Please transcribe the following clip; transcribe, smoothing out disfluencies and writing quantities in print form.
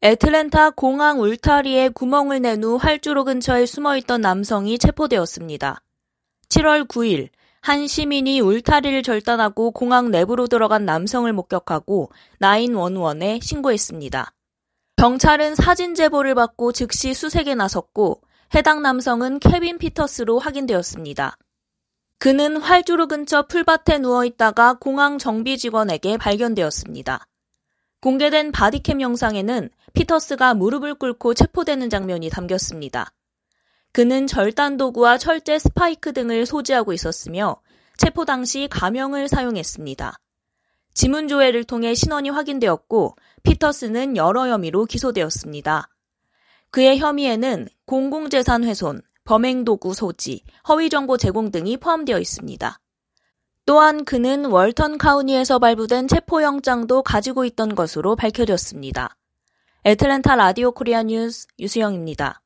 애틀랜타 공항 울타리에 구멍을 낸 후 활주로 근처에 숨어있던 남성이 체포되었습니다. 7월 9일 한 시민이 울타리를 절단하고 공항 내부로 들어간 남성을 목격하고 911에 신고했습니다. 경찰은 사진 제보를 받고 즉시 수색에 나섰고 해당 남성은 케빈 피터스로 확인되었습니다. 그는 활주로 근처 풀밭에 누워있다가 공항 정비 직원에게 발견되었습니다. 공개된 바디캠 영상에는 피터스가 무릎을 꿇고 체포되는 장면이 담겼습니다. 그는 절단 도구와 철제 스파이크 등을 소지하고 있었으며 체포 당시 가명을 사용했습니다. 지문 조회를 통해 신원이 확인되었고 피터스는 여러 혐의로 기소되었습니다. 그의 혐의에는 공공재산 훼손, 범행도구 소지, 허위정보 제공 등이 포함되어 있습니다. 또한 그는 월턴 카운티에서 발부된 체포영장도 가지고 있던 것으로 밝혀졌습니다. 애틀랜타 라디오 코리아 뉴스 유수영입니다.